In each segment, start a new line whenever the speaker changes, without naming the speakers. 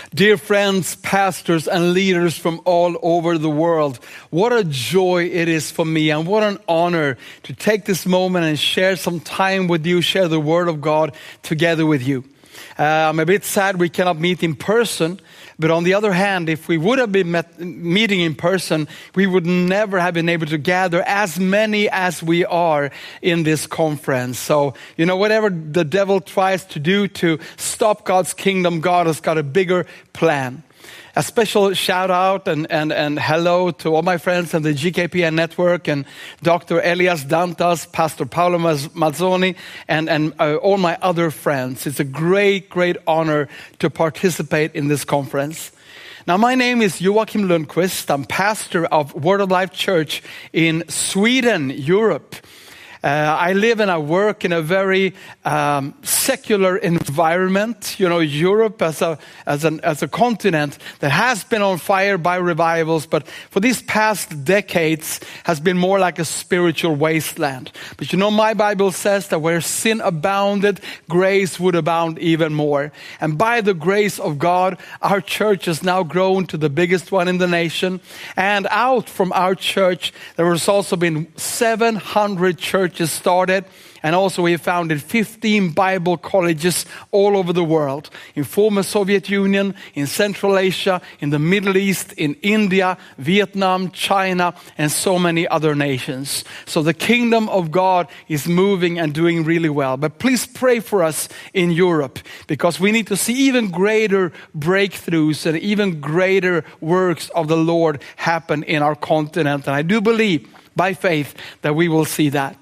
Dear friends, pastors, and leaders from all over the world, what a joy it is for me and what an honor to take this moment and share some time with you, share the Word of God together with you. I'm a bit sad we cannot meet in person, but on the other hand, if we would have been meeting in person, we would never have been able to gather as many as we are in this conference. So, whatever the devil tries to do to stop God's kingdom, God has got a bigger plan. A special shout out and hello to all my friends in the GKPN network and Dr. Elias Dantas, Pastor Paolo Mazzoni, and all my other friends. It's a great, great honor to participate in this conference. Now, my name is Joachim Lundqvist. I'm pastor of Word of Life Church in Sweden, Europe. I live and I work in a very secular environment. Europe as a continent that has been on fire by revivals, but for these past decades has been more like a spiritual wasteland. But my Bible says that where sin abounded, grace would abound even more. And by the grace of God, our church has now grown to the biggest one in the nation. And out from our church, there has also been 700 churches started, and also we have founded 15 Bible colleges all over the world, in former Soviet Union, in Central Asia, in the Middle East, in India, Vietnam, China, and so many other nations. So the kingdom of God is moving and doing really well. But please pray for us in Europe, because we need to see even greater breakthroughs and even greater works of the Lord happen in our continent. And I do believe by faith that we will see that.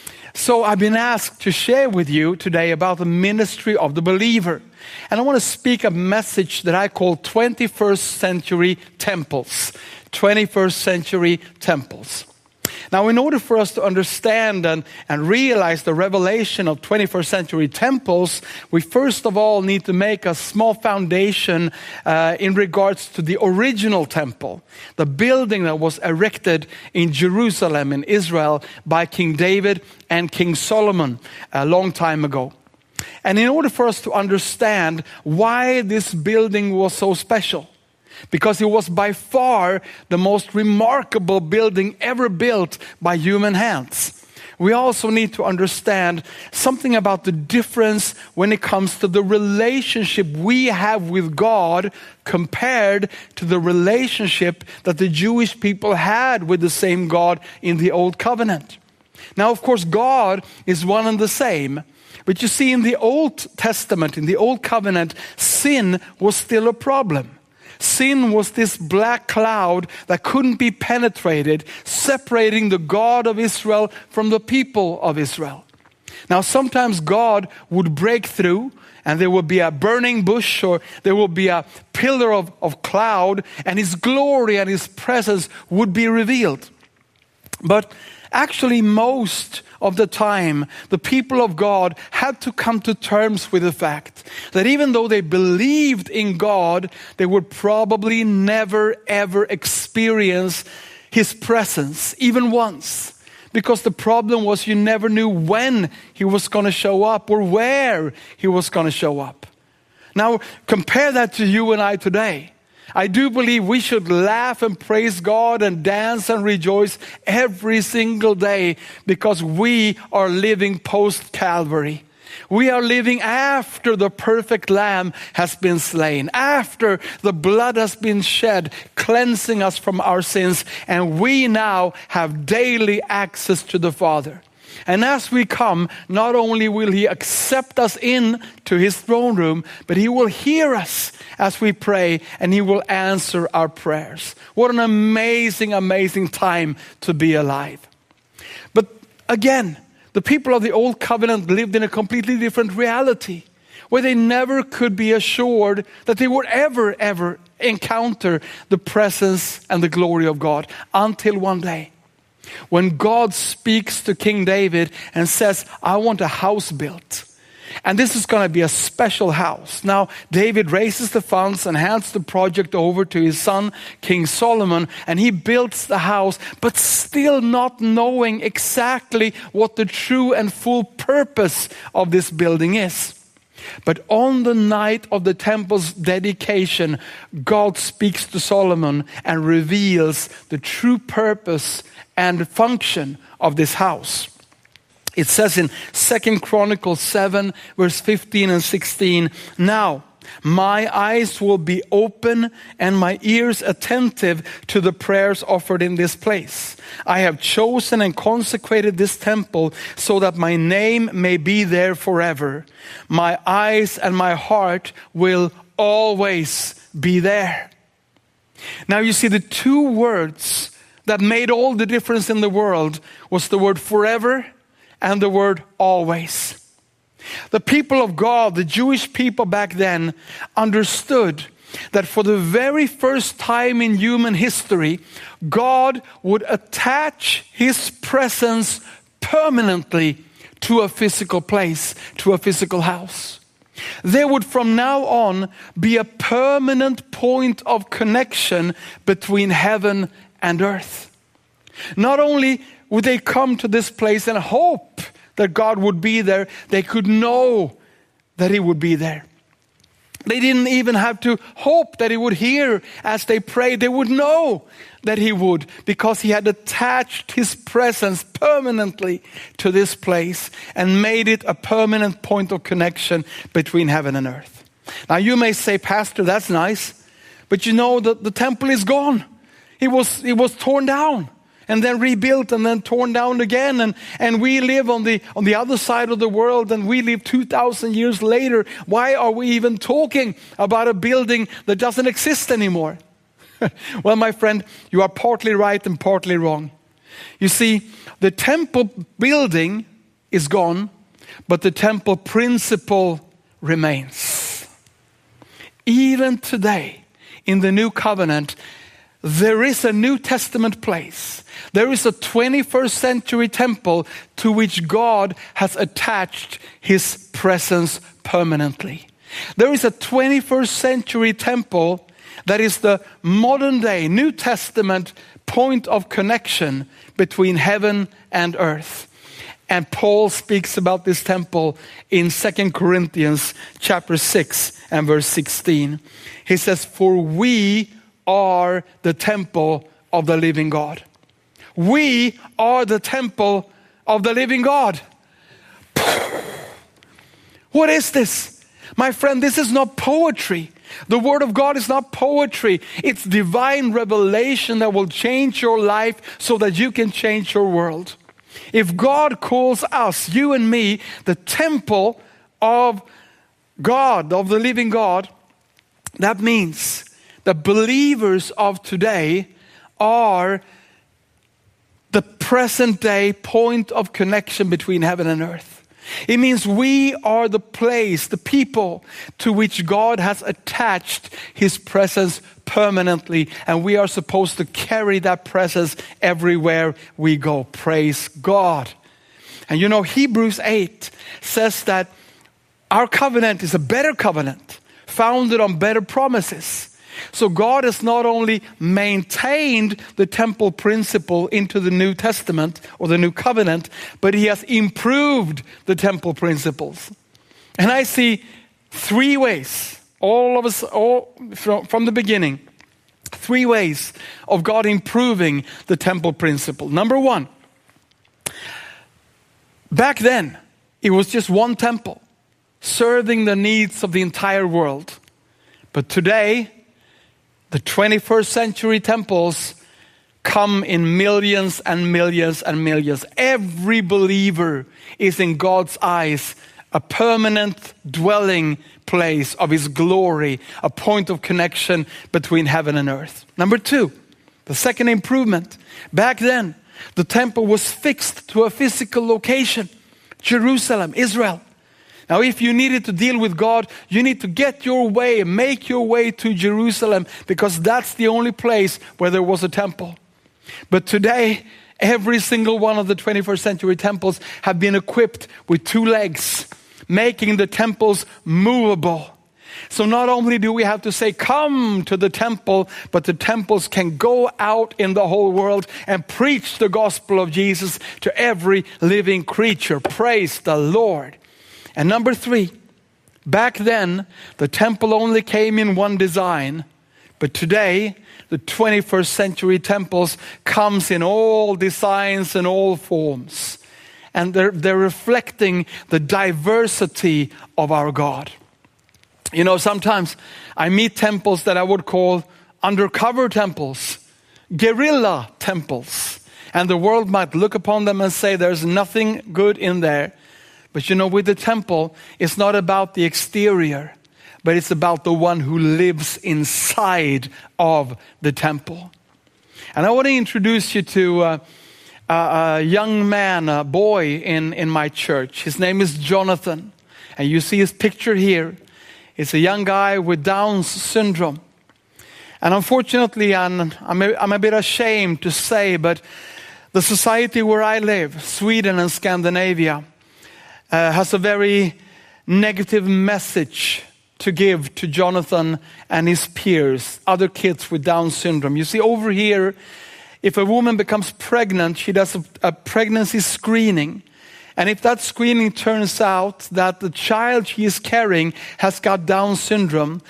So I've been asked to share with you today about the ministry of the believer. And I want to speak a message that I call 21st century temples. 21st century temples. Now, in order for us to understand and realize the revelation of 21st century temples, we first of all need to make a small foundation in regards to the original temple, the building that was erected in Jerusalem in Israel by King David and King Solomon a long time ago. And in order for us to understand why this building was so special, because it was by far the most remarkable building ever built by human hands, we also need to understand something about the difference when it comes to the relationship we have with God compared to the relationship that the Jewish people had with the same God in the Old Covenant. Now, of course, God is one and the same. But you see, in the Old Testament, in the Old Covenant, sin was still a problem. Sin was this black cloud that couldn't be penetrated, separating the God of Israel from the people of Israel. Now, sometimes God would break through, and there would be a burning bush, or there would be a pillar of cloud, and His glory and His presence would be revealed. But actually, most of the time, the people of God had to come to terms with the fact that even though they believed in God, they would probably never ever experience His presence, even once. Because the problem was you never knew when He was going to show up or where He was going to show up. Now, compare that to you and I today. I do believe we should laugh and praise God and dance and rejoice every single day, because we are living post-Calvary. We are living after the perfect Lamb has been slain, after the blood has been shed, cleansing us from our sins, and we now have daily access to the Father. And as we come, not only will He accept us in to His throne room, but He will hear us as we pray, and He will answer our prayers. What an amazing, amazing time to be alive. But again, the people of the Old Covenant lived in a completely different reality, where they never could be assured that they would ever encounter the presence and the glory of God, until one day, when God speaks to King David and says, I want a house built. And this is going to be a special house. Now, David raises the funds and hands the project over to his son, King Solomon, and he builds the house, but still not knowing exactly what the true and full purpose of this building is. But on the night of the temple's dedication, God speaks to Solomon and reveals the true purpose and function of this house. It says in 2 Chronicles 7, verse 15 and 16, "Now my eyes will be open and my ears attentive to the prayers offered in this place. I have chosen and consecrated this temple so that my name may be there forever. My eyes and my heart will always be there." Now you see, the two words that made all the difference in the world was the word forever and the word always. The people of God, the Jewish people back then, understood that for the very first time in human history, God would attach His presence permanently to a physical place, to a physical house. There would from now on be a permanent point of connection between heaven and earth. Not only would they come to this place and hope that God would be there, they could know that He would be there. They didn't even have to hope that He would hear as they prayed. They would know that He would, because He had attached His presence permanently to this place and made it a permanent point of connection between heaven and earth. Now you may say, "Pastor, that's nice, but you know that the temple is gone. It was torn down and then rebuilt and then torn down again. And we live on the other side of the world, and we live 2,000 years later. Why are we even talking about a building that doesn't exist anymore?" Well, my friend, you are partly right and partly wrong. You see, the temple building is gone, but the temple principle remains. Even today, in the New Covenant, there is a New Testament place. There is a 21st century temple to which God has attached His presence permanently. There is a 21st century temple that is the modern day New Testament point of connection between heaven and earth. And Paul speaks about this temple in 2 Corinthians chapter 6 and verse 16. He says, "For we are the temple of the living God." We are the temple of the living God. What is this? My friend, this is not poetry. The Word of God is not poetry. It's divine revelation that will change your life so that you can change your world. If God calls us, you and me, the temple of God, of the living God, that means the believers of today are the present day point of connection between heaven and earth. It means we are the place, the people to which God has attached His presence permanently, and we are supposed to carry that presence everywhere we go. Praise God. And you know, Hebrews 8 says that our covenant is a better covenant, founded on better promises. So God has not only maintained the temple principle into the New Testament or the New Covenant, but He has improved the temple principles. And I see three ways, all from the beginning, three ways of God improving the temple principle. Number one, back then, it was just one temple serving the needs of the entire world. But today, the 21st century temples come in millions and millions and millions. Every believer is in God's eyes a permanent dwelling place of His glory, a point of connection between heaven and earth. Number two, the second improvement. Back then, the temple was fixed to a physical location, Jerusalem, Israel. Now, if you needed to deal with God, you need to get your way, make your way to Jerusalem, because that's the only place where there was a temple. But today, every single one of the 21st century temples have been equipped with two legs, making the temples movable. So not only do we have to say, "Come to the temple," but the temples can go out in the whole world and preach the gospel of Jesus to every living creature. Praise the Lord. And number three, Back then, the temple only came in one design, but today, the 21st century temples comes in all designs and all forms. And they're reflecting the diversity of our God. You know, sometimes I meet temples that I would call undercover temples, guerrilla temples. And the world might look upon them and say there's nothing good in there. But you know, with the temple, it's not about the exterior, but it's about the one who lives inside of the temple. And I want to introduce you to a young man, a boy in my church. His name is Jonathan. And you see his picture here. He's a young guy with Down syndrome. And unfortunately, I'm a bit ashamed to say, but the society where I live, Sweden and Scandinavia, has a very negative message to give to Jonathan and his peers, other kids with Down syndrome. You see, over here, if a woman becomes pregnant, she does a pregnancy screening. And if that screening turns out that the child she is carrying has got Down syndrome,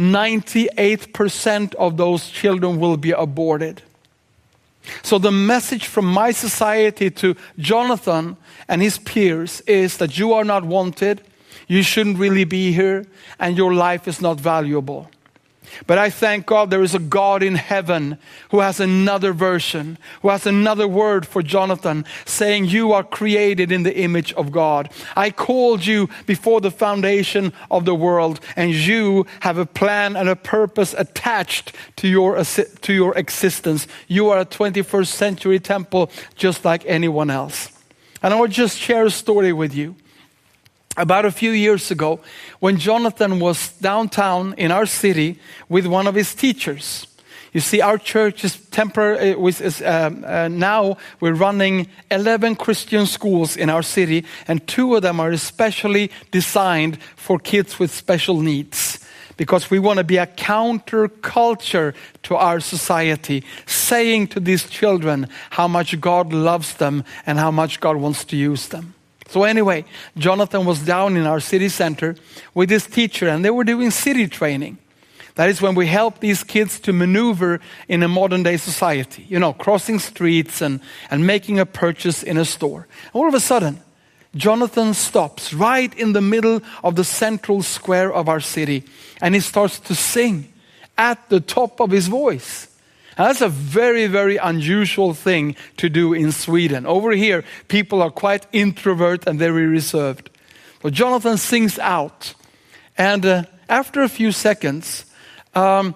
98% of those children will be aborted. So the message from my society to Jonathan and his peers is that you are not wanted, you shouldn't really be here, and your life is not valuable. But I thank God there is a God in heaven who has another version, who has another word for Jonathan, saying you are created in the image of God. I called you before the foundation of the world, and you have a plan and a purpose attached to your existence. You are a 21st century temple just like anyone else. And I will just share a story with you. About a few years ago, when Jonathan was downtown in our city with one of his teachers. You see, our church is now we're running 11 Christian schools in our city, and 2 of them are especially designed for kids with special needs. Because we want to be a counterculture to our society, saying to these children how much God loves them and how much God wants to use them. So anyway, Jonathan was down in our city center with his teacher, and they were doing city training. That is when we help these kids to maneuver in a modern day society. You know, crossing streets and making a purchase in a store. All of a sudden, Jonathan stops right in the middle of the central square of our city, and he starts to sing at the top of his voice. And that's a very, very unusual thing to do in Sweden. Over here, people are quite introvert and very reserved. But Jonathan sings out. And after a few seconds, a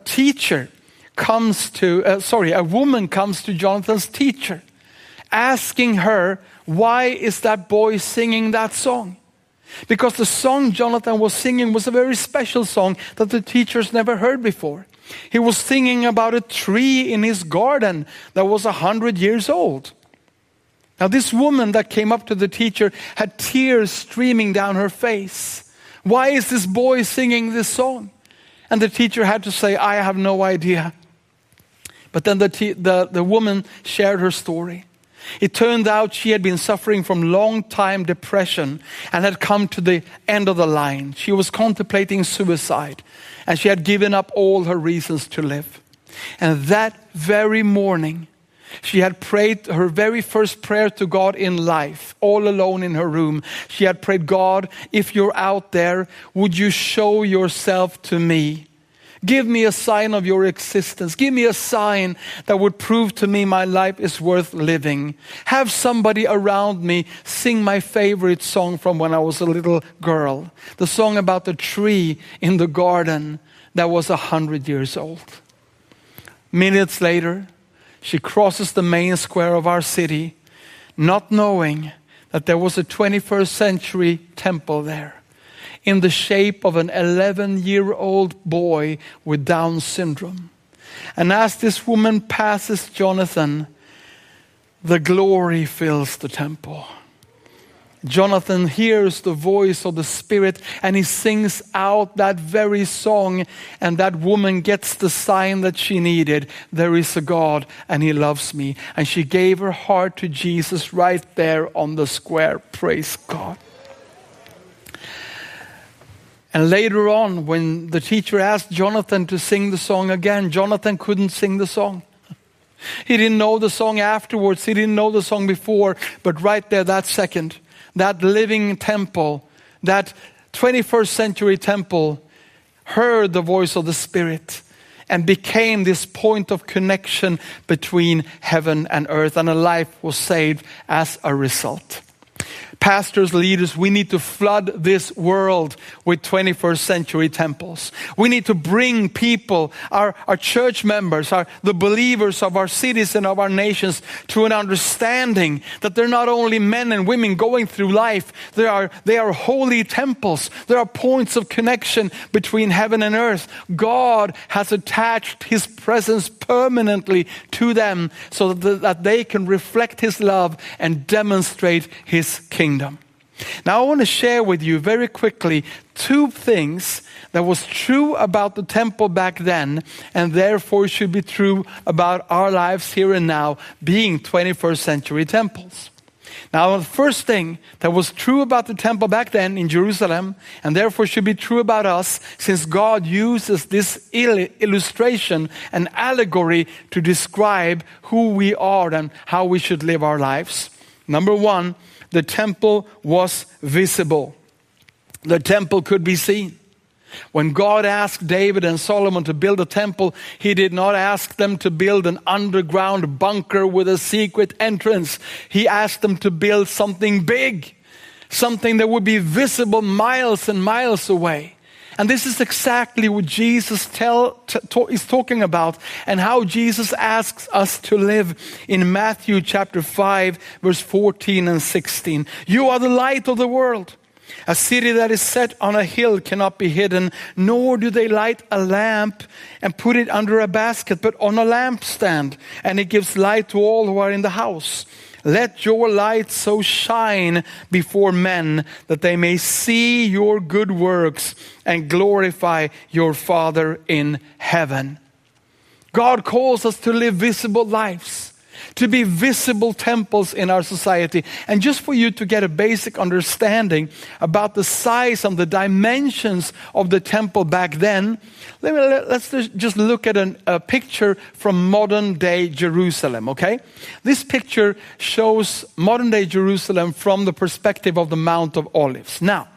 woman comes to Jonathan's teacher, asking her, why is that boy singing that song? Because the song Jonathan was singing was a very special song that the teachers never heard before. He was singing about a tree in his garden that was 100 years old. Now this woman that came up to the teacher had tears streaming down her face. Why is this boy singing this song? And the teacher had to say, I have no idea. But then the woman shared her story. It turned out she had been suffering from long-time depression and had come to the end of the line. She was contemplating suicide, and she had given up all her reasons to live. And that very morning, she had prayed her very first prayer to God in life, all alone in her room. She had prayed, God, if you're out there, would you show yourself to me? Give me a sign of your existence. Give me a sign that would prove to me my life is worth living. Have somebody around me sing my favorite song from when I was a little girl. The song about the tree in the garden that was 100 years old. Minutes later, she crosses the main square of our city, not knowing that there was a 21st century temple there, in the shape of an 11-year-old boy with Down syndrome. And as this woman passes Jonathan, the glory fills the temple. Jonathan hears the voice of the Spirit and he sings out that very song, and that woman gets the sign that she needed. There is a God and He loves me. And she gave her heart to Jesus right there on the square. Praise God. And later on, when the teacher asked Jonathan to sing the song again, Jonathan couldn't sing the song. He didn't know the song afterwards. He didn't know the song before. But right there, that second, that living temple, that 21st century temple heard the voice of the Spirit and became this point of connection between heaven and earth. And a life was saved as a result. Pastors, leaders, we need to flood this world with 21st century temples. We need to bring people, our church members, the believers of our cities and of our nations, to an understanding that they're not only men and women going through life, they are holy temples. There are points of connection between heaven and earth. God has attached His presence permanently to them so that they can reflect His love and demonstrate His kingdom. Now I want to share with you very quickly two things that was true about the temple back then and therefore should be true about our lives here and now, being 21st century temples. Now the first thing that was true about the temple back then in Jerusalem and therefore should be true about us, since God uses this illustration and allegory to describe who we are and how we should live our lives. Number one, the temple was visible. The temple could be seen. When God asked David and Solomon to build a temple, He did not ask them to build an underground bunker with a secret entrance. He asked them to build something big, something that would be visible miles and miles away. And this is exactly what Jesus is talking about, and how Jesus asks us to live in Matthew chapter 5, verse 14 and 16. You are the light of the world. A city that is set on a hill cannot be hidden, nor do they light a lamp and put it under a basket, but on a lampstand, and it gives light to all who are in the house. Let your light so shine before men that they may see your good works and glorify your Father in heaven. God calls us to live visible lives, to be visible temples in our society. And just for you to get a basic understanding about the size and the dimensions of the temple back then, let's just look at a picture from modern day Jerusalem, okay? This picture shows modern day Jerusalem from the perspective of the Mount of Olives. Now,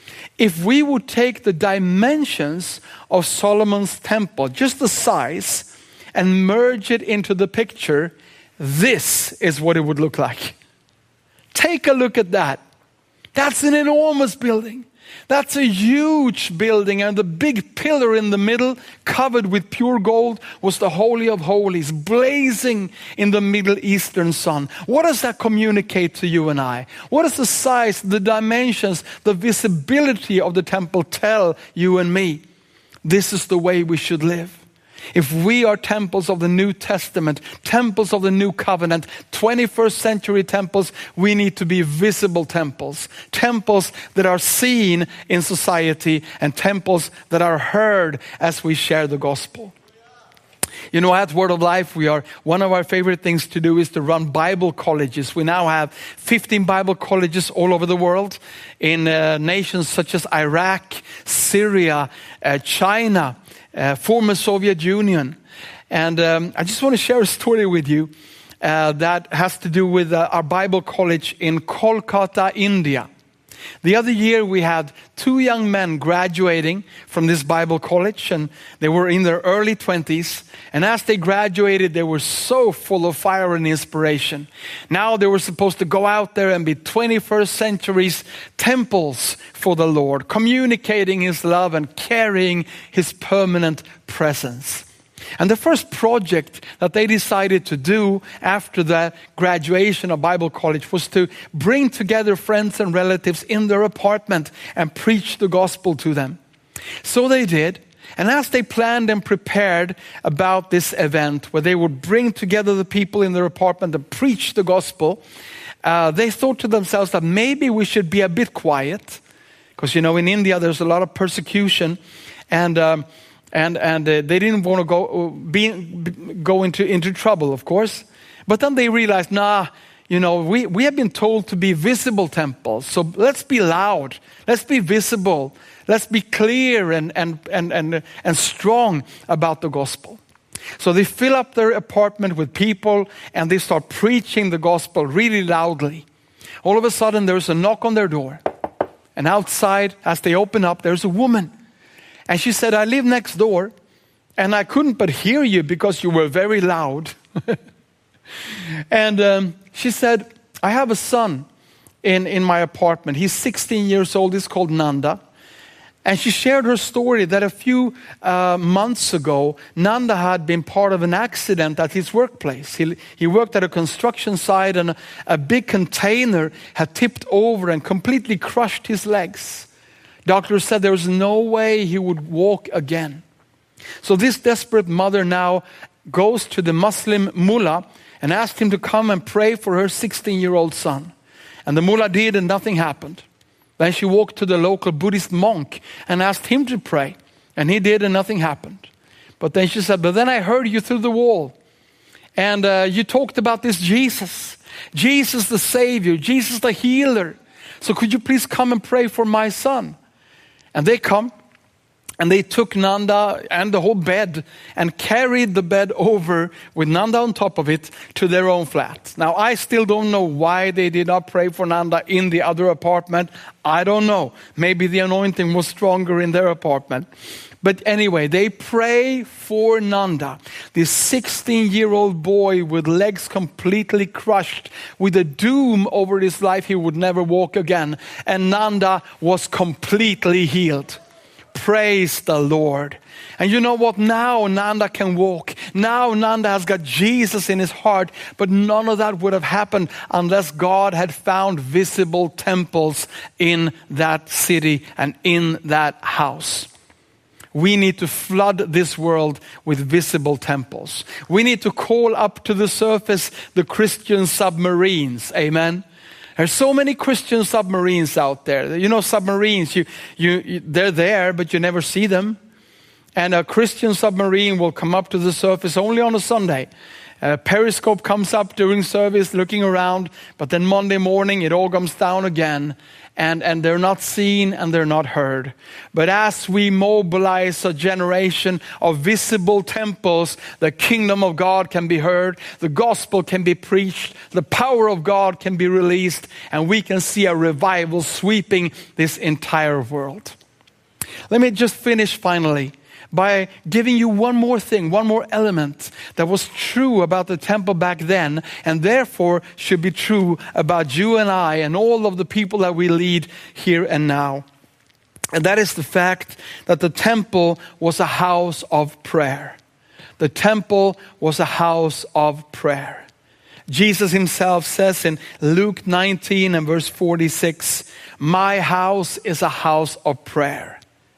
if we would take the dimensions of Solomon's temple, just the size, and merge it into the picture, this is what it would look like. Take a look at that. That's an enormous building. That's a huge building, and the big pillar in the middle, covered with pure gold, was the Holy of Holies, blazing in the Middle Eastern sun. What does that communicate to you and I? What does the size, the dimensions, the visibility of the temple tell you and me? This is the way we should live. If we are temples of the New Testament, temples of the New Covenant, 21st century temples, we need to be visible temples. Temples that are seen in society and temples that are heard as we share the gospel. You know, at Word of Life, one of our favorite things to do is to run Bible colleges. We now have 15 Bible colleges all over the world in nations such as Iraq, Syria, China, former Soviet Union. And I just want to share a story with you that has to do with our Bible college in Kolkata, India. The other year we had 2 young men graduating from this Bible college, and they were in their early 20s. And as they graduated, they were so full of fire and inspiration. Now they were supposed to go out there and be 21st century's temples for the Lord, communicating His love and carrying His permanent presence. And the first project that they decided to do after the graduation of Bible college was to bring together friends and relatives in their apartment and preach the gospel to them. So they did. And as they planned and prepared about this event where they would bring together the people in their apartment and preach the gospel, they thought to themselves that maybe we should be a bit quiet. Because, you know, in India there's a lot of persecution, and they didn't want to go into trouble, of course. But then they realized, we have been told to be visible temples. So let's be loud. Let's be visible. Let's be clear and strong about the gospel. So they fill up their apartment with people and they start preaching the gospel really loudly. All of a sudden there's a knock on their door. And outside, as they open up, there's a woman. And she said, I live next door and I couldn't but hear you because you were very loud. And she said, I have a son in my apartment. He's 16 years old. He's called Nanda. And she shared her story that a few months ago, Nanda had been part of an accident at his workplace. He worked at a construction site and a big container had tipped over and completely crushed his legs. Doctors said there was no way he would walk again. So this desperate mother now goes to the Muslim mullah and asked him to come and pray for her 16-year-old son. And the mullah did and nothing happened. Then she walked to the local Buddhist monk and asked him to pray. And he did and nothing happened. But then she said, but then I heard you through the wall. And you talked about this Jesus. Jesus the Savior. Jesus the healer. So could you please come and pray for my son? And they come. And they took Nanda and the whole bed and carried the bed over with Nanda on top of it to their own flat. Now, I still don't know why they did not pray for Nanda in the other apartment. I don't know. Maybe the anointing was stronger in their apartment. But anyway, they pray for Nanda, this 16-year-old boy with legs completely crushed, with a doom over his life he would never walk again. And Nanda was completely healed. Praise the Lord. And you know what? Now Nanda can walk. Now Nanda has got Jesus in his heart. But none of that would have happened unless God had found visible temples in that city and in that house. We need to flood this world with visible temples. We need to call up to the surface the Christian submarines. Amen. There's so many Christian submarines out there. You know, submarines, they're there, but you never see them. And a Christian submarine will come up to the surface only on a Sunday. Periscope comes up during service looking around, but then Monday morning it all comes down again. And they're not seen and they're not heard. But as we mobilize a generation of visible temples, the kingdom of God can be heard, the gospel can be preached, the power of God can be released, and we can see a revival sweeping this entire world. Let me just finish finally by giving you one more thing, one more element that was true about the temple back then and therefore should be true about you and I and all of the people that we lead here and now. And that is the fact that the temple was a house of prayer. The temple was a house of prayer. Jesus himself says in Luke 19 and verse 46, my house is a house of prayer.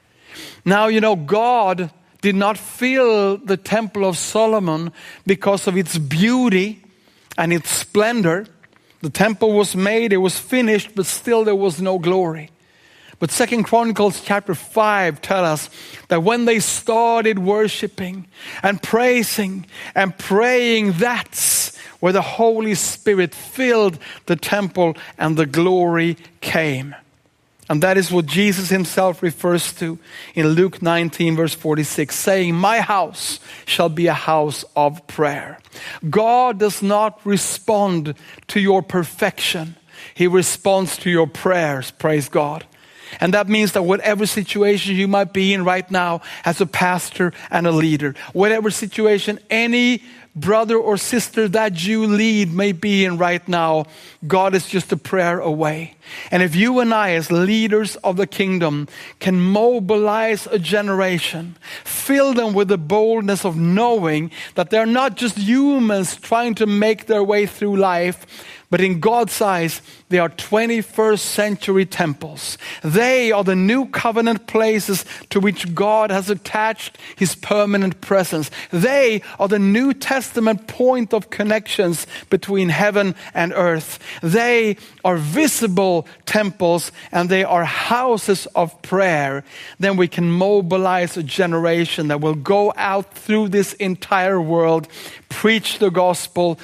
Now, you know, God did not fill the temple of Solomon because of its beauty and its splendor. The temple was made, it was finished, but still there was no glory. But 2 Chronicles chapter 5 tell us that when they started worshiping and praising and praying, that's where the Holy Spirit filled the temple and the glory came. And that is what Jesus himself refers to in Luke 19 verse 46, saying, my house shall be a house of prayer. God does not respond to your perfection. He responds to your prayers, praise God. And that means that whatever situation you might be in right now as a pastor and a leader, whatever situation any brother or sister that you lead may be in right now, God is just a prayer away. And if you and I as leaders of the kingdom can mobilize a generation, fill them with the boldness of knowing that they're not just humans trying to make their way through life, but in God's eyes, they are 21st century temples. They are the new covenant places to which God has attached his permanent presence. They are the New Testament point of connections between heaven and earth. They are visible temples and they are houses of prayer. Then we can mobilize a generation that will go out through this entire world, preach the gospel, see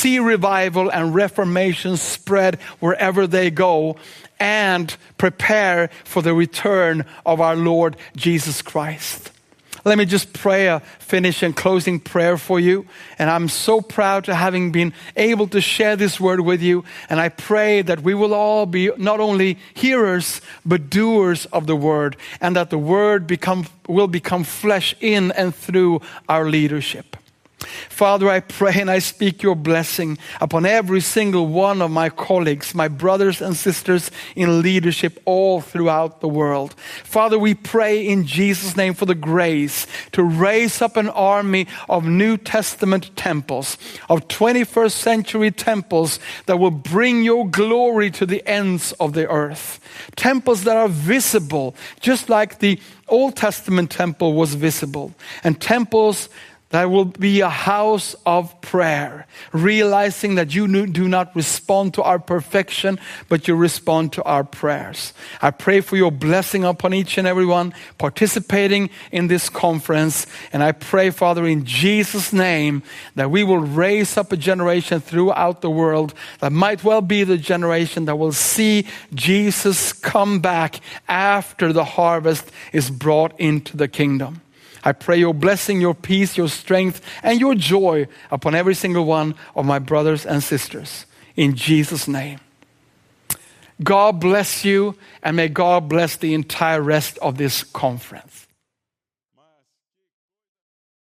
see revival and reformation spread wherever they go, and prepare for the return of our Lord Jesus Christ. Let me just pray a finish and closing prayer for you. And I'm so proud to having been able to share this word with you. And I pray that we will all be not only hearers, but doers of the word. And that the word will become flesh in and through our leadership. Father, I pray and I speak your blessing upon every single one of my colleagues, my brothers and sisters in leadership all throughout the world. Father, we pray in Jesus' name for the grace to raise up an army of New Testament temples, of 21st century temples that will bring your glory to the ends of the earth. Temples that are visible, just like the Old Testament temple was visible, and temples that will be a house of prayer, realizing that you do not respond to our perfection, but you respond to our prayers. I pray for your blessing upon each and every one participating in this conference. And I pray, Father, in Jesus' name, that we will raise up a generation throughout the world that might well be the generation that will see Jesus come back after the harvest is brought into the kingdom. I pray your blessing, your peace, your strength, and your joy upon every single one of my brothers and sisters. In Jesus' name. God bless you, and may God bless the entire rest of this conference.